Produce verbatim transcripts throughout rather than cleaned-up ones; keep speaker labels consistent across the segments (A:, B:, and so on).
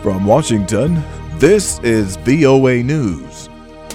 A: From Washington, this is V O A News.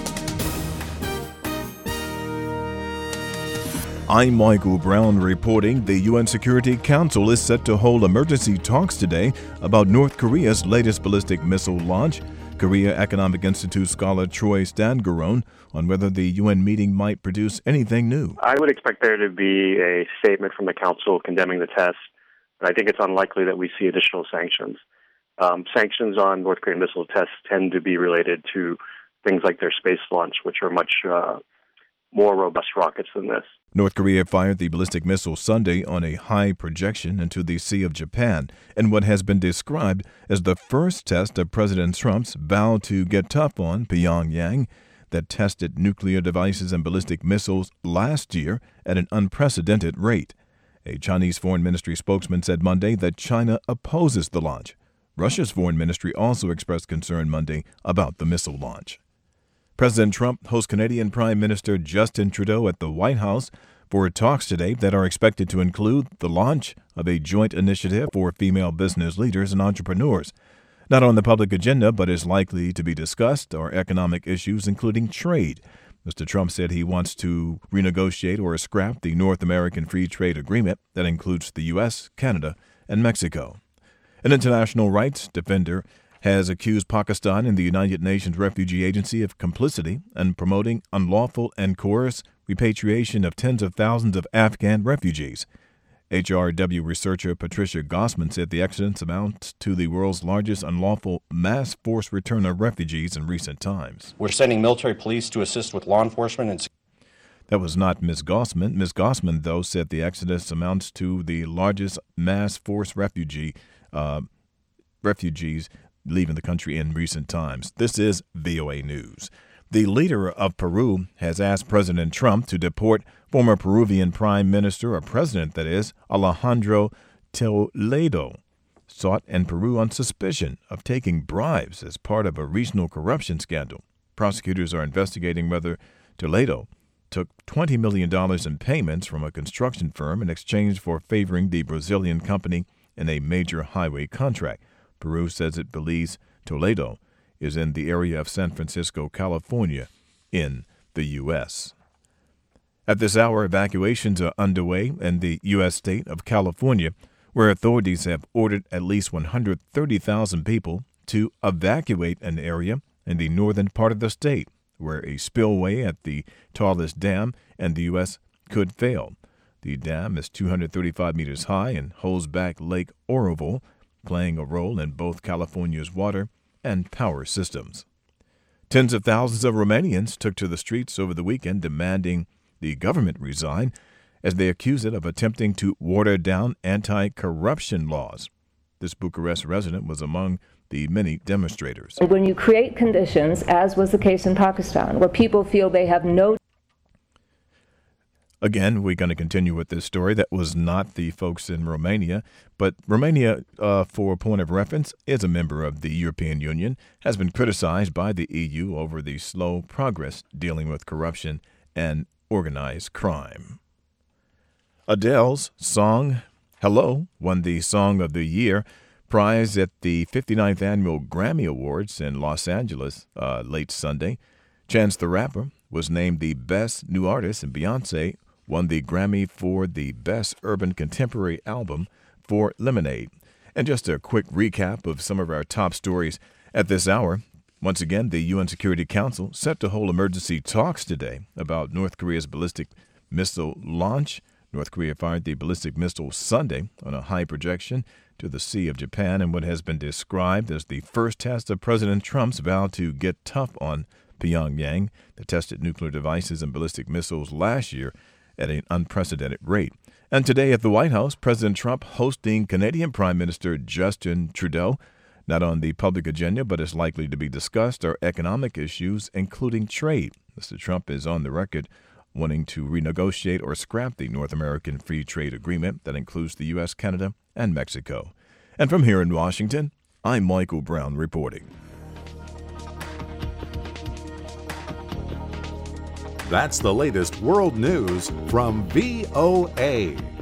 A: I'm Michael Brown reporting the U N Security Council is set to hold emergency talks today about North Korea's latest ballistic missile launch. Korea Economic Institute scholar Troy Stangarone on whether the U N meeting might produce anything new.
B: I would expect there to be a statement from the Council condemning the test, but I think it's unlikely that we see additional sanctions. Um, sanctions on North Korean missile tests tend to be related to things like their space launch, which are much uh, more robust rockets than this.
A: North Korea fired the ballistic missile Sunday on a high projection into the Sea of Japan in what has been described as the first test of President Trump's vow to get tough on Pyongyang that tested nuclear devices and ballistic missiles last year at an unprecedented rate. A Chinese Foreign Ministry spokesman said Monday that China opposes the launch. Russia's foreign ministry also expressed concern Monday about the missile launch. President Trump hosts Canadian Prime Minister Justin Trudeau at the White House for talks today that are expected to include the launch of a joint initiative for female business leaders and entrepreneurs. Not on the public agenda, but is likely to be discussed, are economic issues, including trade. Mister Trump said he wants to renegotiate or scrap the North American Free Trade Agreement that includes the U S, Canada, and Mexico. An international rights defender has accused Pakistan and the United Nations Refugee Agency of complicity in promoting unlawful and coerced repatriation of tens of thousands of Afghan refugees. H R W researcher Patricia Gossman said the exodus amounts to the world's largest unlawful mass forced return of refugees in recent times.
C: We're sending military police to assist with law enforcement and
A: That was not Miz Gossman. Miz Gossman, though, said the exodus amounts to the largest mass forced refugee uh, refugees leaving the country in recent times. This is V O A News. The leader of Peru has asked President Trump to deport former Peruvian Prime Minister, or President that is, Alejandro Toledo, sought in Peru on suspicion of taking bribes as part of a regional corruption scandal. Prosecutors are investigating whether Toledo took twenty million dollars in payments from a construction firm in exchange for favoring the Brazilian company in a major highway contract. Peru says it believes Toledo is in the area of San Francisco, California, in the U S. At this hour, evacuations are underway in the U S state of California, where authorities have ordered at least one hundred thirty thousand people to evacuate an area in the northern part of the state, where a spillway at the tallest dam in the U S could fail. The dam is two hundred thirty-five meters high and holds back Lake Oroville, playing a role in both California's water and power systems. Tens of thousands of Romanians took to the streets over the weekend demanding the government resign as they accuse it of attempting to water down anti-corruption laws. This Bucharest resident was among the many demonstrators.
D: When you create conditions, as was the case in Pakistan, where people feel they have no
A: Again, we're going to continue with this story. That was not the folks in Romania, but Romania, uh, for a point of reference, is a member of the European Union, has been criticized by the E U over the slow progress dealing with corruption and organized crime. Adele's song, Hello, won the Song of the Year prize at the fifty-ninth Annual Grammy Awards in Los Angeles uh, late Sunday. Chance the Rapper was named the Best New Artist, and Beyoncé won the Grammy for the Best Urban Contemporary Album for Lemonade. And just a quick recap of some of our top stories at this hour. Once again, the U N Security Council set to hold emergency talks today about North Korea's ballistic missile launch. North Korea fired the ballistic missile Sunday on a high projection to the Sea of Japan in what has been described as the first test of President Trump's vow to get tough on Pyongyang that tested nuclear devices and ballistic missiles last year at an unprecedented rate. And today at the White House, President Trump hosting Canadian Prime Minister Justin Trudeau. Not on the public agenda, but is likely to be discussed, are economic issues, including trade. Mister Trump is on the record wanting to renegotiate or scrap the North American Free Trade Agreement that includes the U S, Canada, and Mexico. And from here in Washington, I'm Michael Brown reporting.
E: That's the latest world news from V O A.